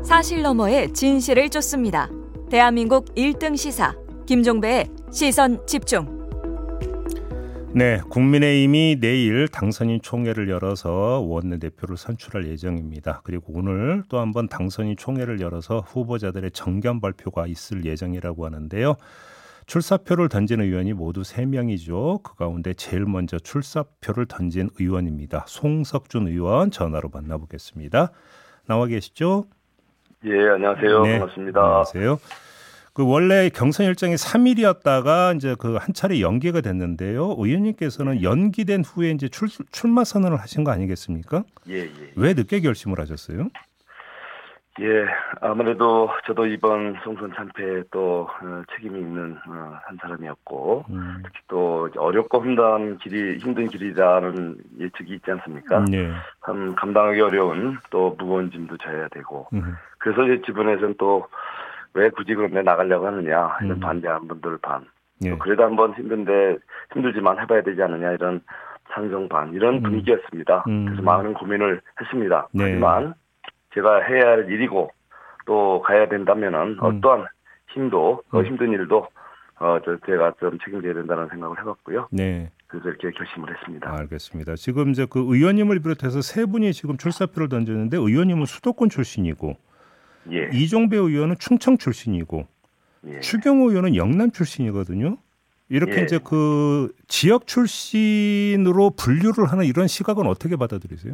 사실 너머의 진실을 쫓습니다. 대한민국 1등 시사 김종배의 시선 집중. 네, 국민의힘이 내일 당선인 총회를 열어서 원내대표를 선출할 예정입니다. 그리고 오늘 또 한번 당선인 총회를 열어서 후보자들의 정견 발표가 있을 예정이라고 하는데요. 출사표를 던진 의원이 모두 3명이죠. 그 가운데 제일 먼저 출사표를 던진 의원입니다. 송석준 의원 전화로 만나보겠습니다. 나와 계시죠? 예, 안녕하세요. 네, 반갑습니다. 안녕하세요. 그 원래 경선 일정이 3일이었다가 이제 그 한 차례 연기가 됐는데요. 의원님께서는 연기된 후에 이제 출마 선언을 하신 거 아니겠습니까? 예. 왜 늦게 결심을 하셨어요? 예, 아무래도 저도 이번 총선 참패에 또 책임이 있는 한 사람이었고 특히 또 어렵고 힘든 길이라는 예측이 있지 않습니까? 네. 참 감당하기 어려운 또 무거운 짐도 져야 되고 그래서 이제 주변에서는 또 왜 굳이 그런데 나가려고 하느냐 이런 반대하는 분들 반 예. 그래도 한번 힘들지만 해봐야 되지 않느냐 이런 찬성 반 이런 분위기였습니다. 그래서 많은 고민을 했습니다. 네. 하지만 제가 해야 할 일이고 또 가야 된다면은 어떠한 힘도 힘든 일도 제가 좀 책임져야 된다는 생각을 해봤고요. 네. 그래서 이렇게 결심을 했습니다. 알겠습니다. 지금 이제 그 의원님을 비롯해서 3분이 지금 출사표를 던졌는데 의원님은 수도권 출신이고 예. 이종배 의원은 충청 출신이고 예. 추경호 의원은 영남 출신이거든요. 이렇게 예. 이제 그 지역 출신으로 분류를 하는 이런 시각은 어떻게 받아들이세요?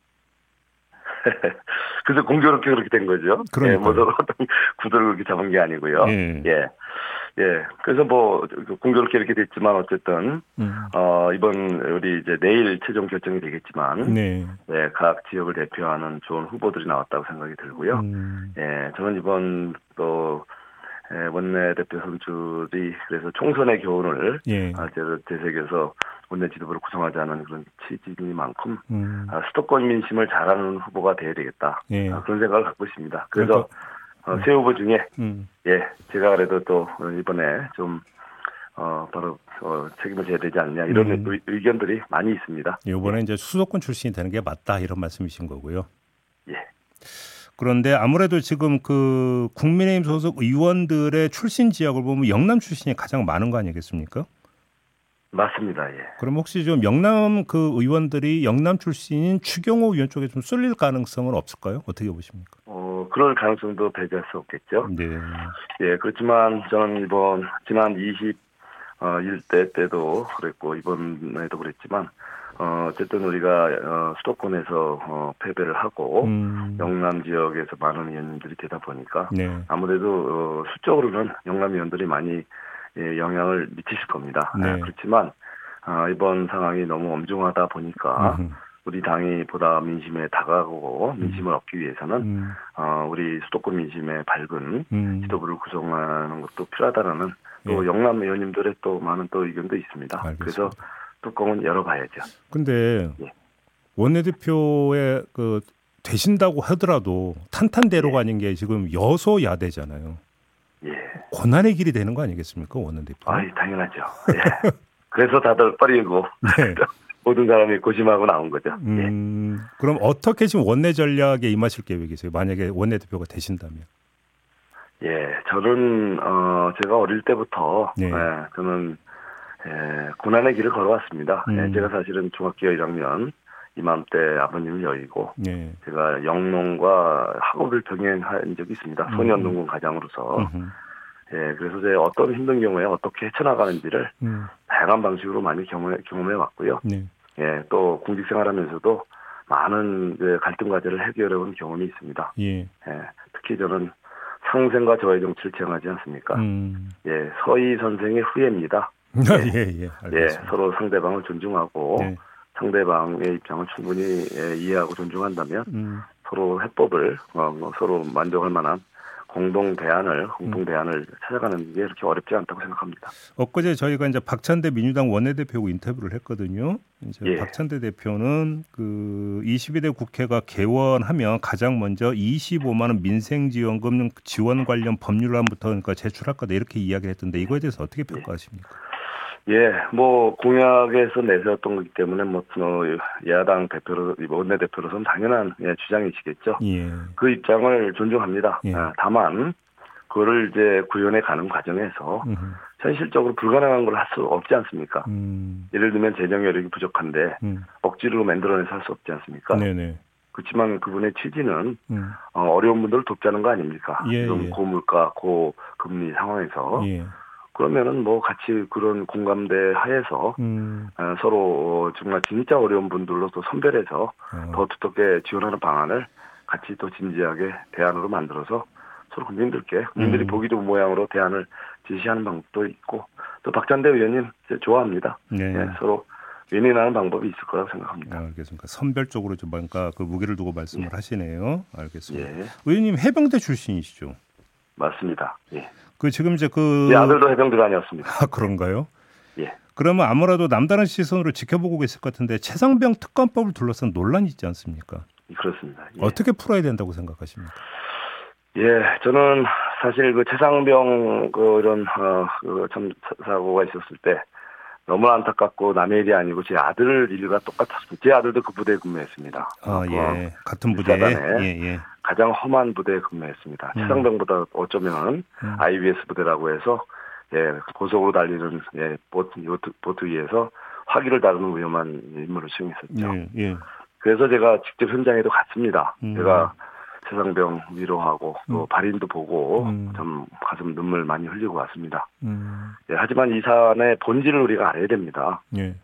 그래서 공교롭게 그렇게 된 거죠. 그러니까요. 예, 뭐 서로 어떤 구도를 그렇게 잡은 게 아니고요. 예. 예. 그래서 뭐 공교롭게 이렇게 됐지만 어쨌든 이번 우리 이제 내일 최종 결정이 되겠지만 네. 네, 각 지역을 대표하는 좋은 후보들이 나왔다고 생각이 들고요. 예, 저는 이번 또 원내대표 선출이 그래서 총선의 교훈을 되새겨서 원내 지도부를 구성하지 않은 그런 취지만큼 수도권 민심을 잘하는 후보가 되어야 되겠다. 예. 그런 생각을 갖고 있습니다. 그래서 세 후보 중에 제가 그래도 또 이번에 좀 바로 책임을 져야 되지 않느냐 이런 의견들이 많이 있습니다. 이번에 이제 수도권 출신이 되는 게 맞다 이런 말씀이신 거고요. 예. 그런데 아무래도 지금 그 국민의힘 소속 의원들의 출신 지역을 보면 영남 출신이 가장 많은 거 아니겠습니까? 맞습니다. 예. 그럼 혹시 좀 영남 그 의원들이 영남 출신인 추경호 의원 쪽에 좀 쏠릴 가능성은 없을까요? 어떻게 보십니까? 그럴 가능성도 배제할 수 없겠죠. 네. 예, 그렇지만 저는 이번 지난 21대 때도 그랬고 이번에도 그랬지만 어쨌든 우리가 수도권에서 패배를 하고 영남 지역에서 많은 의원님들이 되다 보니까 아무래도 수적으로는 영남 의원들이 많이 영향을 미치실 겁니다. 네. 그렇지만 이번 상황이 너무 엄중하다 보니까 우리 당이 보다 민심에 다가가고 민심을 얻기 위해서는 우리 수도권 민심에 밝은 지도부를 구성하는 것도 필요하다는 또 영남 의원님들의 또 많은 또 의견도 있습니다. 알겠습니다. 그래서 뚜껑은 열어봐야죠. 근데 원내대표에 그 되신다고 하더라도 탄탄대로가 아닌 게 지금 여소야대잖아요. 예. 고난의 길이 되는 거 아니겠습니까, 원내대표? 당연하죠. 예. 그래서 다들 빠리고 모든 사람이 고심하고 나온 거죠. 그럼 어떻게 지금 원내 전략에 임하실 계획이세요? 만약에 원내대표가 되신다면? 예, 저는 제가 어릴 때부터 저는 고난의 길을 걸어왔습니다. 제가 사실은 중학교 1학년 이맘때 아버님을 여의고 제가 영농과 학업을 병행한 적이 있습니다. 소년농군 가장으로서. 그래서 제 어떤 힘든 경우에 어떻게 헤쳐나가는지를 다양한 방식으로 많이 경험해 왔고요. 또 공직 생활하면서도 많은 갈등 과제를 해결해 온 경험이 있습니다. 특히 저는 상생과 저의 정치를 지향하지 않습니까? 서희 선생의 후예입니다. 서로 상대방을 존중하고 상대방의 입장을 충분히 이해하고 존중한다면 서로 해법을 서로 만족할 만한 공동 대안을 찾아가는 게 그렇게 어렵지 않다고 생각합니다. 엊그제 저희가 이제 박찬대 민주당 원내대표하고 인터뷰를 했거든요. 이제 박찬대 대표는 그 22대 국회가 개원하면 가장 먼저 25만 원 민생지원금 지원 관련 법률안부터 그러니까 제출할 거다 이렇게 이야기를 했던데 이거에 대해서 어떻게 평가하십니까? 예, 뭐 공약에서 내세웠던 거기 때문에 뭐 야당 대표로 원내 대표로서는 당연한 주장이시겠죠. 예. 그 입장을 존중합니다. 예. 다만 그거를 이제 구현해 가는 과정에서 현실적으로 불가능한 걸 할 수 없지 않습니까? 예를 들면 재정 여력이 부족한데 억지로 만들어내서 할 수 없지 않습니까? 네네. 그렇지만 그분의 취지는 어려운 분들을 돕자는 거 아닙니까? 예, 지금 예. 고물가, 고금리 상황에서 예. 그러면은 뭐 같이 그런 공감대 하에서 서로 정말 진짜 어려운 분들로 또 선별해서 더 두텁게 지원하는 방안을 같이 또 진지하게 대안으로 만들어서 서로 국민들이 보기 좋은 모양으로 대안을 제시하는 방법도 있고 또 박찬대 의원님 좋아합니다. 네. 예, 서로 윈윈하는 방법이 있을 거라고 생각합니다. 알겠습니다. 선별적으로 좀 뭔가 그 무게를 두고 말씀을 하시네요. 알겠습니다. 예. 의원님 해병대 출신이시죠? 맞습니다. 예. 그 지금 이제 제 아들도 해병대 다녔습니다. 아, 그런가요? 예. 그러면 아무래도 남다른 시선으로 지켜보고 계실 것 같은데 최상병 특검법을 둘러싼 논란이 있지 않습니까? 그렇습니다. 예. 어떻게 풀어야 된다고 생각하십니까? 예, 저는 사실 그 최상병 이런 참 사고가 있었을 때 너무 안타깝고 남의 일이 아니고 제 아들 일과 똑같았습니다. 제 아들도 그 부대에 근무했습니다. 아, 예. 같은 부대에. 예. 가장 험한 부대에 근무했습니다. 최상병보다 어쩌면 IBS 부대라고 해서 고속으로 달리는 보트 위에서 화기를 다루는 위험한 임무를 수행했었죠. 예. 그래서 제가 직접 현장에도 갔습니다. 제가 최상병 위로하고 또 발인도 보고 참 가슴 눈물 많이 흘리고 왔습니다. 예, 하지만 이 사안의 본질을 우리가 알아야 됩니다. 예.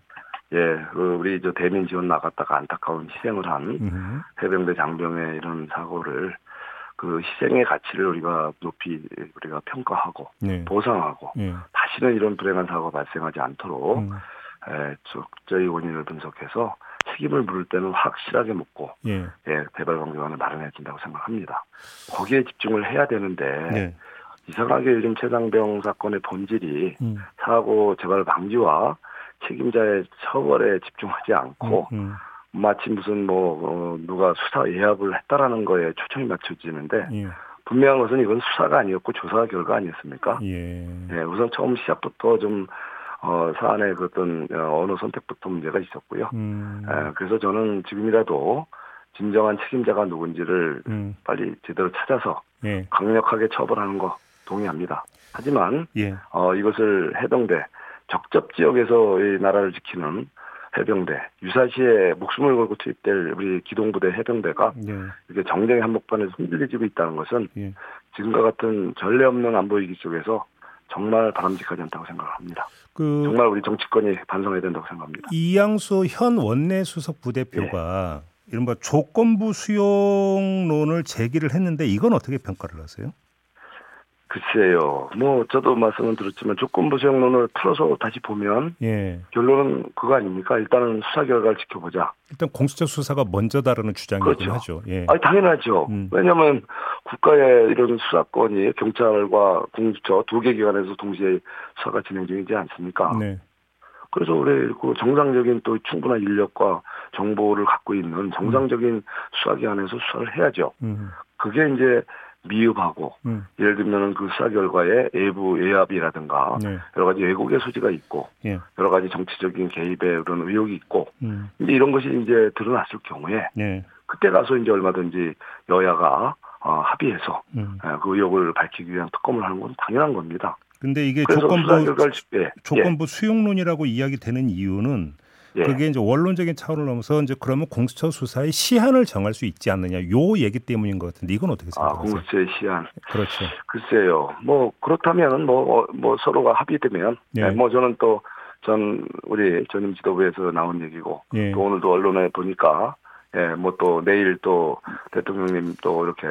우리 대민 지원 나갔다가 안타까운 희생을 한 해병대 장병의 이런 사고를 그 희생의 가치를 우리가 높이 평가하고 보상하고 다시는 이런 불행한 사고가 발생하지 않도록 적절히 원인을 분석해서 책임을 물을 때는 확실하게 묻고 대발 방지관을 마련해야 된다고 생각합니다. 거기에 집중을 해야 되는데 이상하게 요즘 최상병 사건의 본질이 사고 재발 방지와 책임자의 처벌에 집중하지 않고 마치 무슨 누가 수사 예합을 했다라는 거에 초점이 맞춰지는데 분명한 것은 이건 수사가 아니었고 조사 결과 아니었습니까? 우선 처음 시작부터 좀 사안의 어떤 언어 선택부터 문제가 있었고요. 그래서 저는 지금이라도 진정한 책임자가 누군지를 빨리 제대로 찾아서 강력하게 처벌하는 거 동의합니다. 하지만 이것을 해병대 적접 지역에서 이 나라를 지키는 해병대 유사시에 목숨을 걸고 투입될 우리 기동부대 해병대가 이렇게 정쟁의 한복판에서 흔들리지고 있다는 것은 지금과 같은 전례 없는 안보 위기 속에서 정말 바람직하지 않다고 생각합니다. 정말 우리 정치권이 반성해야 된다고 생각합니다. 이양수 현 원내수석 부대표가 이른바 조건부 수용론을 제기를 했는데 이건 어떻게 평가를 하세요? 글쎄요. 저도 말씀은 들었지만 조건부 수용론을 풀어서 다시 보면 결론은 그거 아닙니까? 일단은 수사 결과를 지켜보자. 일단 공수처 수사가 먼저다라는 주장이긴 하죠. 당연하죠. 왜냐하면 국가의 이런 수사권이 경찰과 공수처 두 개 기관에서 동시에 수사가 진행 중이지 않습니까? 그래서 우리 그 정상적인 또 충분한 인력과 정보를 갖고 있는 정상적인 수사기관에서 수사를 해야죠. 그게 이제 미흡하고 예를 들면 그 수사 결과에 외부 외압이라든가 여러 가지 왜곡의 소지가 있고 여러 가지 정치적인 개입의 그런 의혹이 있고 이제 이런 것이 이제 드러났을 경우에 그때 가서 이제 얼마든지 여야가 합의해서 그 의혹을 밝히기 위한 특검을 하는 건 당연한 겁니다. 근데 이게 조건부 수용론이라고 이야기되는 이유는 그게 이제 원론적인 차원을 넘어서 이제 그러면 공수처 수사의 시한을 정할 수 있지 않느냐 요 얘기 때문인 것 같은데 이건 어떻게 생각하세요? 공수처의 시한. 그렇죠. 글쎄요. 그렇다면 서로가 합의되면 저는 또 우리 전임 지도부에서 나온 얘기고 또 오늘도 언론에 보니까 또 내일 또 대통령님 또 이렇게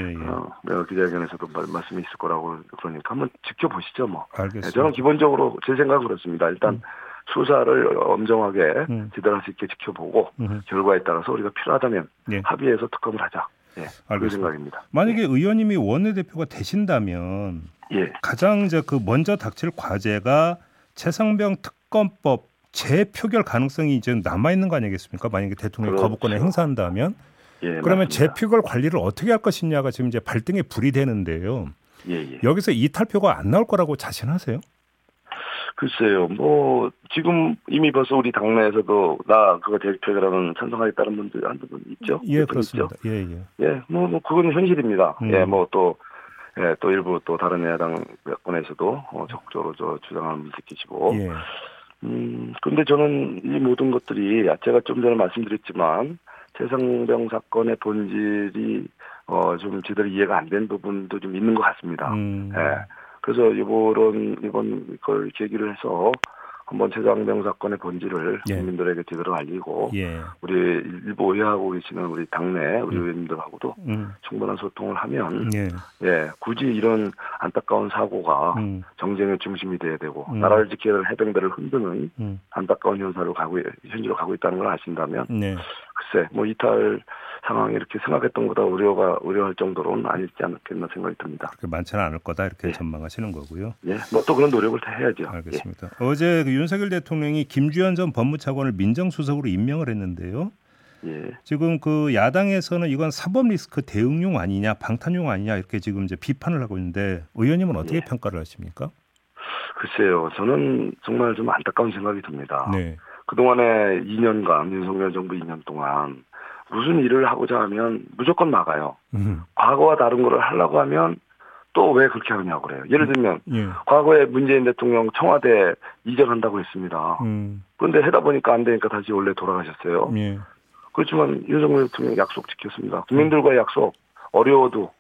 기자회견에서도 말씀이 있을 거라고 그러니까 한번 지켜보시죠. 알겠습니다. 저는 기본적으로 제 생각은 그렇습니다. 일단 수사를 엄정하게 제대로 할 수 있게 지켜보고 결과에 따라서 우리가 필요하다면 합의해서 특검을 하자. 그 생각입니다. 만약에 의원님이 원내대표가 되신다면 가장 이제 먼저 닥칠 과제가 최상병 특검법 재표결 가능성이 이제 남아 있는 거 아니겠습니까? 만약에 대통령이 거부권을 행사한다면 그러면 맞습니다. 재표결 관리를 어떻게 할 것이냐가 지금 이제 발등에 불이 되는데요. 여기서 이탈표가 안 나올 거라고 자신하세요? 글쎄요, 뭐 지금 이미 벌써 우리 당내에서도 나 그거 대표라는 찬성하겠다는 분들 한두 분 있죠. 예, 그렇습니다. 있죠? 예. 예, 뭐 그건 현실입니다. 예, 뭐 또 일부 또 다른 야당 여권에서도 적극적으로 주장하는 분들 계시고. 예. 근데 저는 이 모든 것들이 제가 좀 전에 말씀드렸지만 최상병 사건의 본질이 좀 제대로 이해가 안 된 부분도 좀 있는 것 같습니다. 예. 그래서 이번 걸 계기로 해서 한번 최상병 사건의 본질을 국민들에게 제대로 알리고 우리 일부 의회하고 계시는 우리 당내 우리 의원님들하고도 충분한 소통을 하면 굳이 이런 안타까운 사고가 정쟁의 중심이 돼야 되고 나라를 지켜야 할 해병대를 흔드는 안타까운 현실로 가고 있다는 걸 아신다면 글쎄 뭐 이탈 상황이 이렇게 생각했던 것보다 우려할 정도로는 아니지 않겠나 생각이 듭니다. 그렇게 많지는 않을 거다 이렇게 전망하시는 거고요. 예, 뭐 또 그런 노력을 해야죠. 알겠습니다. 어제 윤석열 대통령이 김주현 전 법무차관을 민정수석으로 임명을 했는데요. 지금 그 야당에서는 이건 사법 리스크 대응용 아니냐, 방탄용 아니냐 이렇게 지금 이제 비판을 하고 있는데 의원님은 어떻게 평가를 하십니까? 글쎄요, 저는 정말 좀 안타까운 생각이 듭니다. 그동안에 2년간 윤석열 정부 2년 동안 무슨 일을 하고자 하면 무조건 막아요. 과거와 다른 거를 하려고 하면 또 왜 그렇게 하느냐고 그래요. 예를 들면 과거에 문재인 대통령 청와대 이전한다고 했습니다. 그런데 하다 보니까 안 되니까 다시 원래 돌아가셨어요. 그렇지만 윤석열 대통령 약속 지켰습니다. 국민들과의 약속 어려워도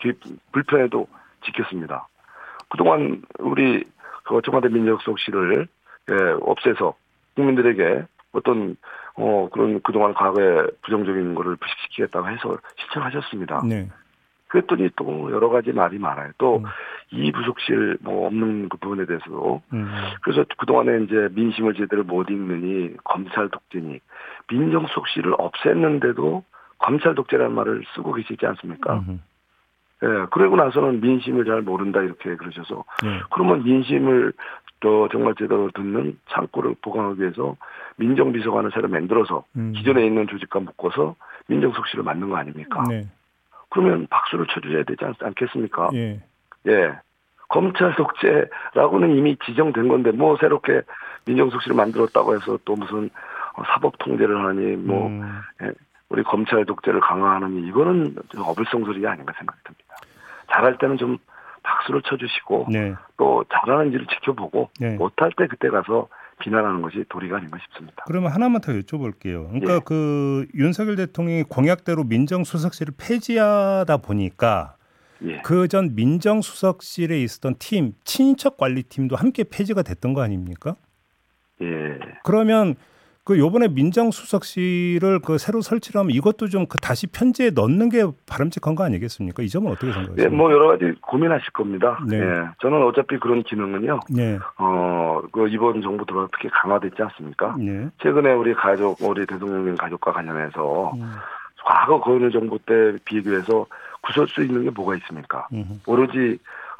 불편해도 지켰습니다. 그동안 우리 청와대 민정수석실을 없애서 국민들에게 어떤 그런 그동안 과거에 부정적인 거를 부식시키겠다고 해서 신청하셨습니다. 그랬더니 또 여러 가지 말이 많아요. 또 이 부속실 뭐 없는 그 부분에 대해서도 그래서 그동안에 이제 민심을 제대로 못 읽느니 검찰 독재니 민정수석실을 없앴는데도 검찰 독재라는 말을 쓰고 계시지 않습니까? 그러고 나서는 민심을 잘 모른다 이렇게 그러셔서 그러면 민심을 또 정말 제대로 듣는 창구를 보강하기 위해서 민정비서관을 새로 만들어서 기존에 있는 조직과 묶어서 민정수석실을 만든 거 아닙니까? 그러면 박수를 쳐주셔야 되지 않겠습니까? 검찰 독재라고는 이미 지정된 건데 뭐 새롭게 민정수석실을 만들었다고 해서 또 무슨 사법 통제를 하니 뭐 우리 검찰 독재를 강화하느니 이거는 좀 어불성설이 아닌가 생각이 듭니다. 잘할 때는 좀 박수를 쳐주시고 또 잘하는지를 지켜보고 못할 때 그때 가서 비난하는 것이 도리가 아닌가 싶습니다. 그러면 하나만 더 여쭤볼게요. 그러니까 그 윤석열 대통령이 공약대로 민정수석실을 폐지하다 보니까 그 전 민정수석실에 있었던 팀, 친인척 관리팀도 함께 폐지가 됐던 거 아닙니까? 그러면 그 요번에 민정수석실을 그 새로 설치를 하면 이것도 좀 그 다시 편지에 넣는 게 바람직한 거 아니겠습니까? 이 점은 어떻게 생각하십니까? 뭐 여러 가지 고민하실 겁니다. 저는 어차피 그런 기능은요. 그 이번 정부 들어서 특히 강화됐지 않습니까? 최근에 우리 대통령님 가족과 관련해서 과거 그 정부 때 비교해서 구설 수 있는 게 뭐가 있습니까? 오로지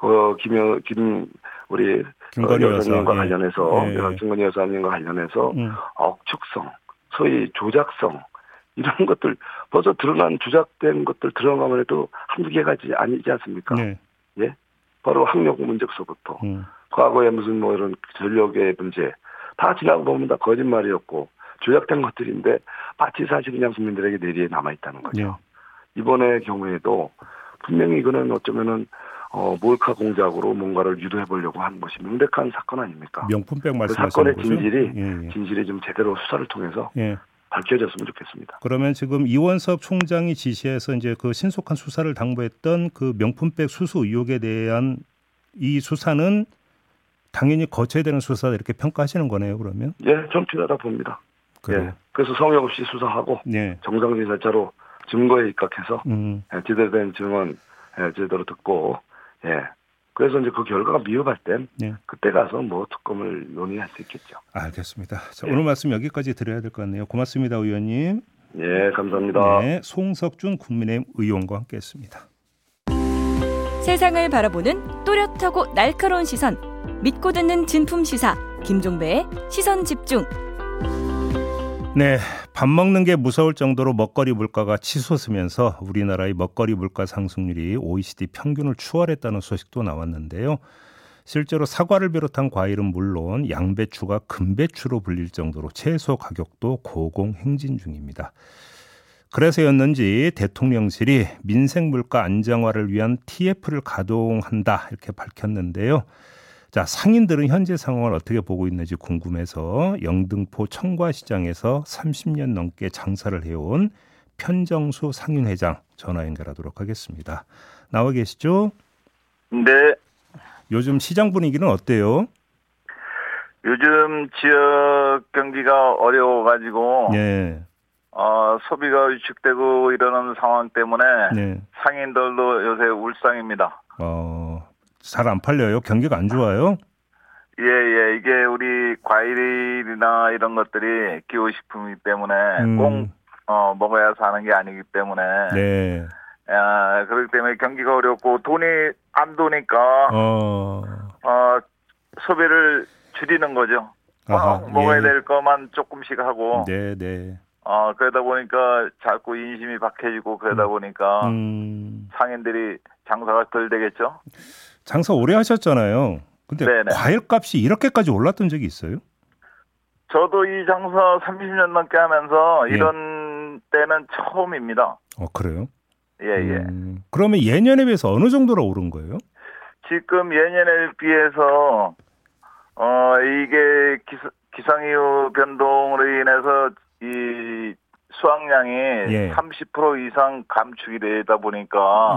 우리 김건희 여사님과 관련해서 김건희 여사님과 관련해서 억측성, 소위 조작성 이런 것들 벌써 드러난 조작된 것들 들어가면 해도 한두 개가 아니지 않습니까? 바로 학력 문제서부터 과거에 무슨 뭐 이런 전력의 문제 다 지나고 보면 다 거짓말이었고 조작된 것들인데 마치 사실 그냥 국민들에게 내리에 남아 있다는 거죠. 이번의 경우에도 분명히 이거는 어쩌면은 몰카 공작으로 뭔가를 유도해 보려고 한 것이 명백한 사건 아닙니까? 명품백 그 말씀하시는 사건의 진실이 좀 제대로 수사를 통해서 밝혀졌으면 좋겠습니다. 그러면 지금 이원석 총장이 지시해서 이제 그 신속한 수사를 당부했던 그 명품백 수수 의혹에 대한 이 수사는 당연히 거쳐야 되는 수사다 이렇게 평가하시는 거네요. 그러면? 전 필요하다 봅니다. 그래서 성의 없이 수사하고 정상적인 절차로 증거에 입각해서 제대로 된 증언 제대로 듣고 그래서 이제 그 결과가 미흡할 땐 그때 가서 뭐 특검을 논의할 수 있겠죠. 알겠습니다. 자, 오늘 말씀 여기까지 드려야 될 것 같네요. 고맙습니다, 의원님. 감사합니다. 송석준 국민의힘 의원과 함께했습니다. 세상을 바라보는 또렷하고 날카로운 시선, 믿고 듣는 진품 시사 김종배의 시선 집중. 밥 먹는 게 무서울 정도로 먹거리 물가가 치솟으면서 우리나라의 먹거리 물가 상승률이 OECD 평균을 추월했다는 소식도 나왔는데요. 실제로 사과를 비롯한 과일은 물론 양배추가 금배추로 불릴 정도로 채소 가격도 고공행진 중입니다. 그래서였는지 대통령실이 민생 물가 안정화를 위한 TF를 가동한다 이렇게 밝혔는데요. 자, 상인들은 현재 상황을 어떻게 보고 있는지 궁금해서 영등포 청과시장에서 30년 넘게 장사를 해온 편정수 상인회장 전화 연결하도록 하겠습니다. 나와 계시죠? 네. 요즘 시장 분위기는 어때요? 요즘 지역 경기가 어려워가지고 네. 소비가 위축되고 이러는 상황 때문에 네. 상인들도 요새 울상입니다. 잘 안 팔려요? 경기가 안 좋아요? 예. 이게 우리 과일이나 이런 것들이 기호식품이기 때문에 꼭 먹어야 사는 게 아니기 때문에 네. 그렇기 때문에 경기가 어렵고 돈이 안 도니까 소비를 줄이는 거죠. 먹어야 될 것만 조금씩 하고. 네. 그러다 보니까 자꾸 인심이 박해지고 그러다 보니까 상인들이 장사가 덜 되겠죠. 장사 오래 하셨잖아요. 근데 네네. 과일값이 이렇게까지 올랐던 적이 있어요? 저도 이 장사 30년 넘게 하면서 이런 때는 처음입니다. 그래요? 예. 그러면 예년에 비해서 어느 정도로 오른 거예요? 지금 예년에 비해서 이게 기상이후 변동으로 인해서 이 수확량이 30% 이상 감축이 되다 보니까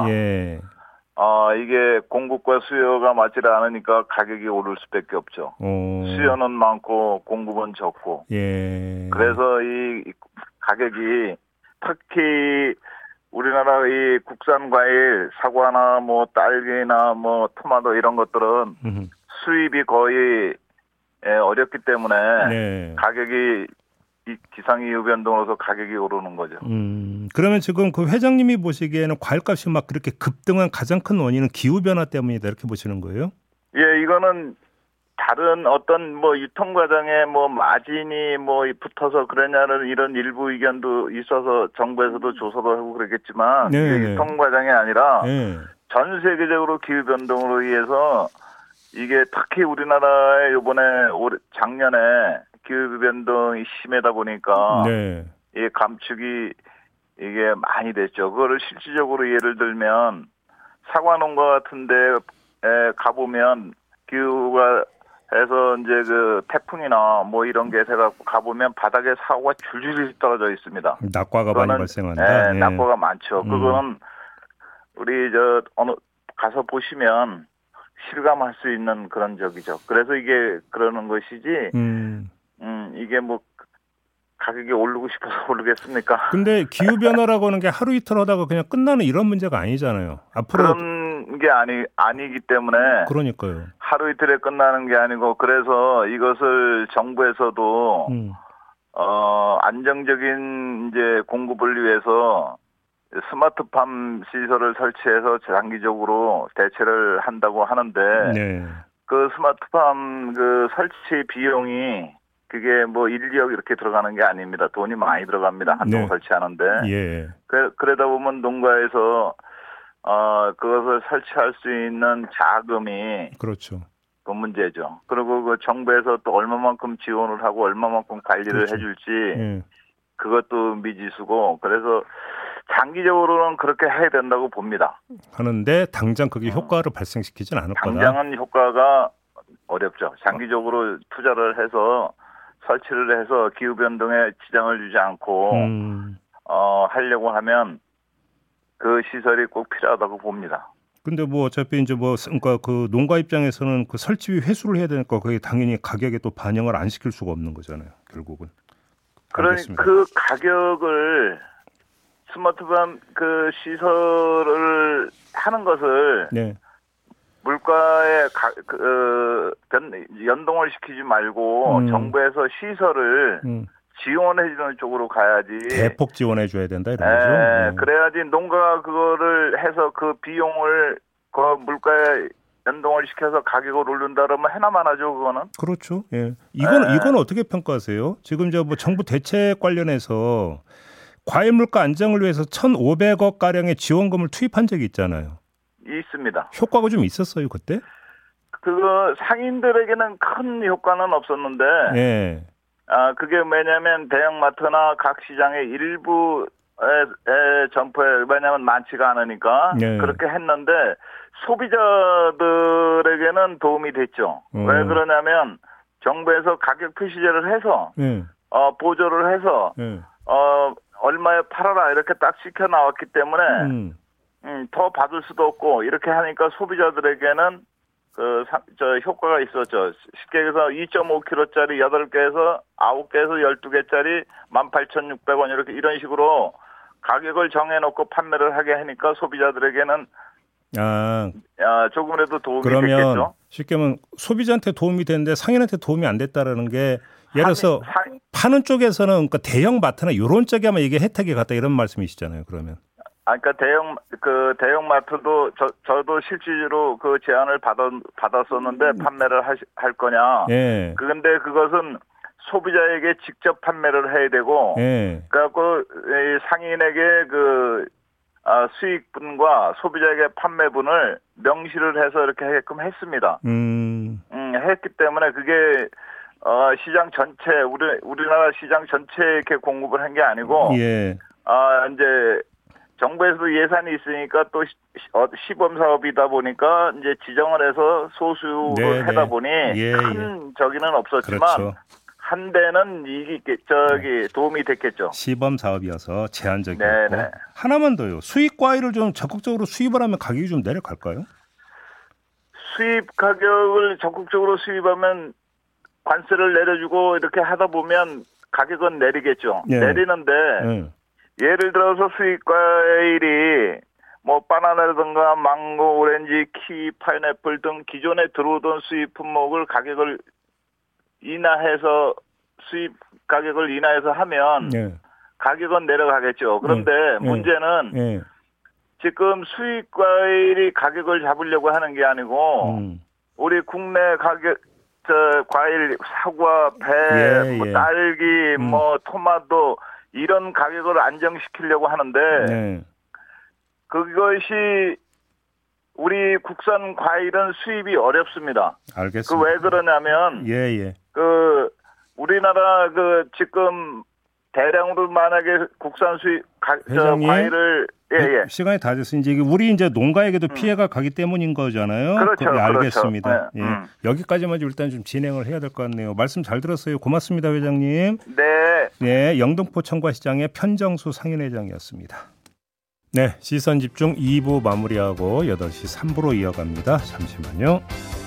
이게 공급과 수요가 맞지를 않으니까 가격이 오를 수밖에 없죠. 수요는 많고 공급은 적고. 그래서 이 가격이 특히 우리나라 이 국산 과일 사과나 뭐 딸기나 뭐 토마토 이런 것들은 수입이 거의 어렵기 때문에 가격이 이 기상이후 변동으로서 가격이 오르는 거죠. 그러면 지금 그 회장님이 보시기에는 과일값이 막 그렇게 급등한 가장 큰 원인은 기후 변화 때문이다 이렇게 보시는 거예요? 예, 이거는 다른 어떤 뭐 유통 과정에 뭐 마진이 뭐 붙어서 그러냐는 이런 일부 의견도 있어서 정부에서도 조사도 하고 그랬겠지만 유통 과정이 아니라 전 세계적으로 기후 변동으로 의해서 이게 특히 우리나라에 이번에 작년에 기후 변동이 심하다 보니까 이 감축이 이게 많이 됐죠. 그거를 실질적으로 예를 들면 사과 농가 같은데 가보면 기후가 해서 이제 그 태풍이나 뭐 이런 게 돼갖고 가보면 바닥에 사과가 줄줄이 떨어져 있습니다. 낙과가 많이 발생한다. 낙과가 많죠. 그거는 우리 가서 보시면 실감할 수 있는 그런 적이죠. 그래서 이게 그러는 것이지. 이게 뭐 가격이 오르고 싶어서 오르겠습니까? 근데 기후 변화라고 하는 게 하루 이틀 하다가 그냥 끝나는 이런 문제가 아니잖아요. 앞으로 그런 게 아니기 때문에. 그러니까요. 하루 이틀에 끝나는 게 아니고 그래서 이것을 정부에서도 안정적인 이제 공급을 위해서 스마트팜 시설을 설치해서 장기적으로 대체를 한다고 하는데 그 스마트팜 그 설치 비용이 그게 뭐 1, 2억 이렇게 들어가는 게 아닙니다. 돈이 많이 들어갑니다. 한 동 설치하는데. 그러다 보면 농가에서 그것을 설치할 수 있는 자금이 그렇죠. 그 문제죠. 그리고 그 정부에서 또 얼마만큼 지원을 하고 얼마만큼 관리를 해줄지 그것도 미지수고 그래서 장기적으로는 그렇게 해야 된다고 봅니다. 하는데 당장 그게 효과를 발생시키진 않을 거다. 당장은 효과가 어렵죠. 장기적으로 투자를 해서 설치를 해서 기후변동에 지장을 주지 않고 하려고 하면 그 시설이 꼭 필요하다고 봅니다. 근데 뭐 어차피 이제 뭐 그러니까 그 농가 입장에서는 그 설치비 회수를 해야 되니까 그게 당연히 가격에 또 반영을 안 시킬 수가 없는 거잖아요. 결국은. 그러니까 그 가격을 스마트팜 그 시설을 하는 것을 물가에 연동을 시키지 말고 정부에서 시설을 지원해주는 쪽으로 가야지. 대폭 지원해줘야 된다 이런 거죠. 그래야지 농가가 그거를 해서 그 비용을 그 물가에 연동을 시켜서 가격을 올린다 그러면 해나만 하죠 그거는. 그렇죠. 이건 어떻게 평가하세요? 지금 저 뭐 정부 대책 관련해서 과일 물가 안정을 위해서 1,500억 가량의 지원금을 투입한 적이 있잖아요. 있습니다. 효과가 좀 있었어요 그때? 그거 상인들에게는 큰 효과는 없었는데, 예. 그게 왜냐면 대형마트나 각 시장의 일부의 점포에 왜냐면 많지가 않으니까 예. 그렇게 했는데 소비자들에게는 도움이 됐죠. 왜 그러냐면 정부에서 가격 표시제를 해서 보조를 해서 얼마에 팔아라 이렇게 딱 시켜 나왔기 때문에 더 받을 수도 없고 이렇게 하니까 소비자들에게는 효과가 있었죠. 쉽게 해서 2.5kg짜리 8개에서 9개에서 12개짜리 18,600원 이런 식으로 가격을 정해놓고 판매를 하게 하니까 소비자들에게는 조금이라도 도움이 됐겠죠. 그러면 쉽게 말하면 소비자한테 도움이 되는데 상인한테 도움이 안 됐다라는 게 예를 들어서 파는 쪽에서는 그러니까 대형 마트나 이런 쪽에 아마 이게 혜택이 갔다 이런 말씀이시잖아요. 그러면. 그러니까 대형 마트도 저도 실질적으로 그 제안을 받았었는데 판매를 할 거냐. 예. 그런데 그것은 소비자에게 직접 판매를 해야 되고, 그래갖고 상인에게 수익분과 소비자에게 판매분을 명시를 해서 이렇게 하게끔 했습니다. 했기 때문에 그게 시장 전체 우리나라 시장 전체에 이렇게 공급을 한 게 아니고, 이제 정부에서도 예산이 있으니까 또 시범 사업이다 보니까 이제 지정을 해서 소수를 하다 보니 큰 저기는 없었지만. 그렇죠. 한 대는 도움이 됐겠죠. 시범 사업이어서 제한적이었고. 네네. 하나만 더요. 수입 과일을 좀 적극적으로 수입을 하면 가격이 좀 내려갈까요? 수입 가격을 적극적으로 수입하면 관세를 내려주고 이렇게 하다 보면 가격은 내리겠죠. 내리는데 예를 들어서 수입 과일이 뭐 바나나라든가 망고, 오렌지, 키위, 파인애플 등 기존에 들어오던 수입 품목을 가격을 인하해서 수입 가격을 인하해서 하면 가격은 내려가겠죠. 그런데 문제는 지금 수입 과일이 가격을 잡으려고 하는 게 아니고 우리 국내 가격 과일 사과, 배, 뭐 딸기, 뭐 토마토 이런 가격을 안정시키려고 하는데 그것이 우리 국산 과일은 수입이 어렵습니다. 알겠습니다. 왜 그러냐면 우리나라 지금 대량으로 만약에 국산 수입 과일을 시간이 다 됐으니 이제 우리 이제 농가에게도 피해가 가기 때문인 거잖아요. 그렇죠. 알겠습니다. 그렇죠. 여기까지만 일단 좀 진행을 해야 될 것 같네요. 말씀 잘 들었어요. 고맙습니다, 회장님. 네, 영등포 청과시장의 편정수 상인회장이었습니다. 네, 시선집중 2부 마무리하고 8시 3부로 이어갑니다. 잠시만요.